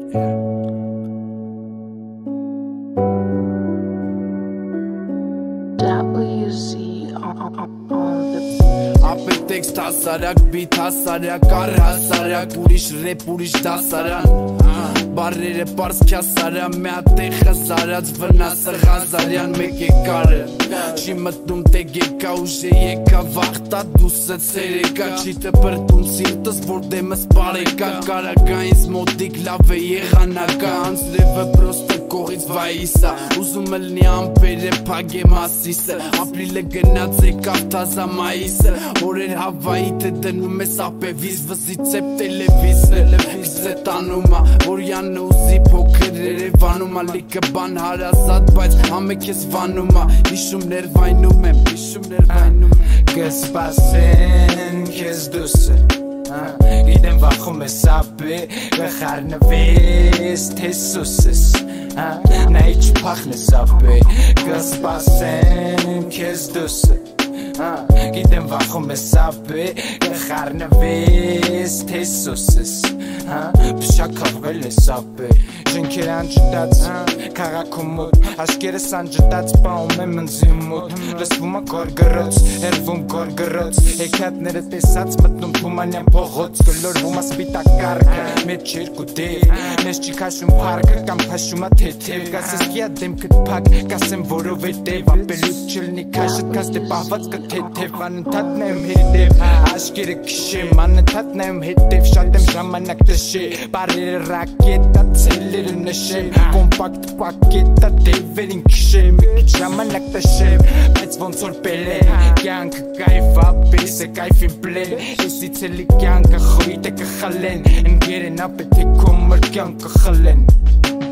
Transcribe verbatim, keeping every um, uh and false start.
W Z on, on, on the Ապե տեքստ հասարակ, բիթ հասարակ, առ հասարակ, ուրիշ ռեպ, ուրիշ դասարան Բարերը պարս քյասարան, մի ատեղ հազարած, վնասը հազարյան, մեկ է կարը Չի մտնում տեգ եկա, ուժե եկա, վաղտա դուսը ցերեկա Չի տպրտում սիրտս, որ դեմս բարեկա Կարակա ինձ մոտիկ լավ է եղանակա Անձրևը պրոստը կողից վայիսա Ուզում ըլնի ամպերը պագե մասիսը Ապրիլը գնաց եկավ թազա մայիսը Օրեր հավայի թե դնում ես ապևիս Վզի ծեպ տելևիզը Կզե տանումա որ յանը ուզի փոքր երևանումա Լիքը բան հարազատ բայց ամեկ ես վանումա Հիշում ներվայնում եմ, հիշում ներվայնում եմ Կսպասեն քեզ դուսը Գիտեմ վախում ես ապե Կխարնվես թե սուսես Նա իչ պախնես ապե Կսպասեն քեզ դուսը Գիտեմ վախում ես ապե Կխարնվես թե սուսես Փշակաղվել ես ապե Ժնքեր անջտած Քաղաքում մոտ Աշկերս անջտած Պաում եմ ընձի մոտ Լսվում է գորգրոց Հերվում գորգրոց Հեքատները տեսած մտնում թումանյան փողոց Գլորվում է սպիտակ կարգը Մեջ երկու դև Մեզ չի քաշում պարկը Կամ քաշում է թեթև Գասես կիա դեմքդ պակ Գասեմ որովհետև Ապելուց չլնի քաշըտ Կաս դե պահված կթեթև Անընդհատն եմ հետև Աշկերը քշեմ Անընդհատն եմ հետև Շատ եմ ժամանակ տշե Բարերը ռակետա Ցելերը նշեմ Կոմպակտ պակետա Դևերին քշեմ Ժամանակ տշեմ Բայց ոնց որ պելե Կյանքը կայվ ապես է կայվին պլեն Եսի ցելի կյանքը խույտ է կխալեն Ընգեր են ապե թե կոմր կյանքը խլեն